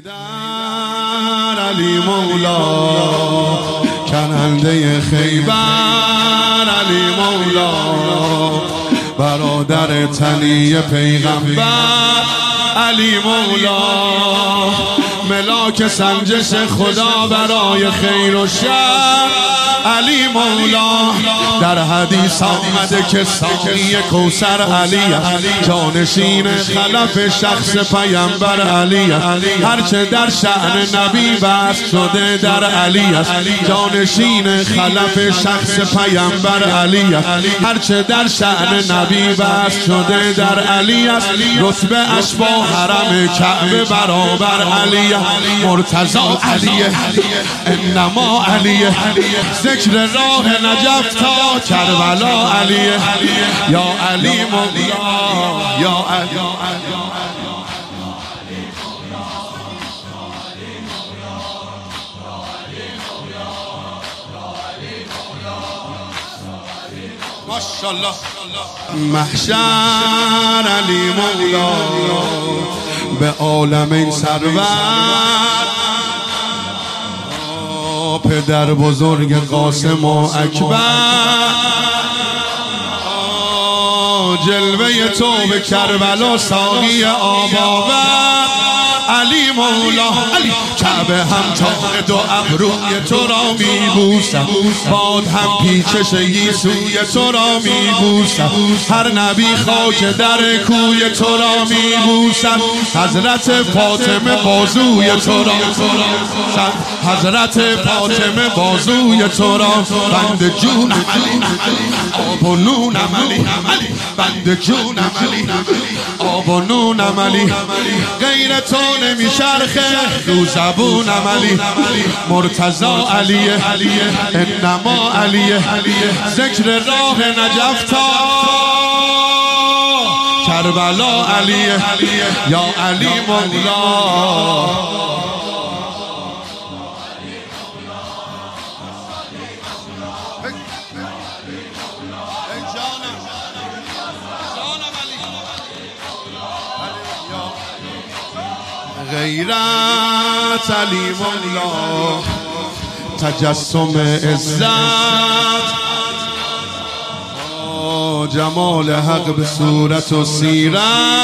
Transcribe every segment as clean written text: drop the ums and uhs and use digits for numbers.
حیدر علی مولا کننده خیبر علی مولا برادر تنی پیغمبر علی مولا ملاک سنجش خدا برای خیر و شر علی مولا در حدیث آمده که ساقی کوثر علی جانشین خلف شخص پیامبر علی هرچه در شأن نبی بس شده در علی است جانشین خلف شخص پیامبر علی هرچه در شأن نبی بس شده در علی است رتبه اش با حرم کعبه برابر علی مرتضی علی انما علی ذکر راه نجف تا کربلا علی یا علی مولا یا علی ماشاءالله محشر علی مولا به عالمین سرور پدر بزرگ قاسم و اکبر جلوه تو به کربلا ساقی آباور علی مولا علی کعبه هم تا دو ابروی تو را میبوسم باد هم پیچش یسوع تو را میبوسم هر نبی خاک در کوی تو را میبوسم حضرت فاطمه بازوی تو را حضرت فاطمه بازوی تو را بند جونم علی آب و نونم علی بند جونم علی آب و نونم علی غیر تو نمیچرخه رو زبونم علی مرتضی علی انما علی ذکر راه نجف تا کربلا علی یا علی مولا غیرت علی مولا تجسم عزت جمال حق به صورت و سیرت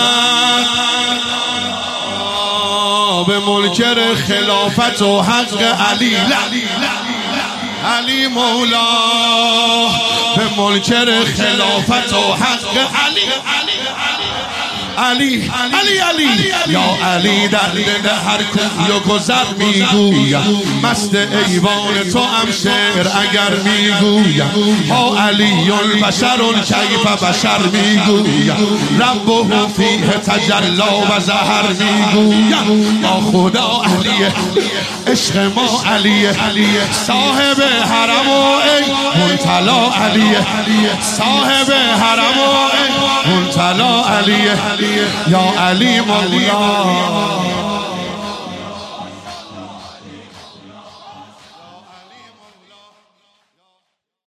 به منکر خلافت و حق علی علی مولا به منکر خلافت و حق علی علی علی علی یا علی در دل هر کوی و گذر میگویم مست ایوان تو هم شعر اگر میگویم ها علی بشر کیف بشر میگویم ربه فیه تجلا و ظهر میگویم با خدا علی عشق ما علی صاحب حرم و ای منتلا علی صاحب حرم و ای منتلا علی یا علی مولا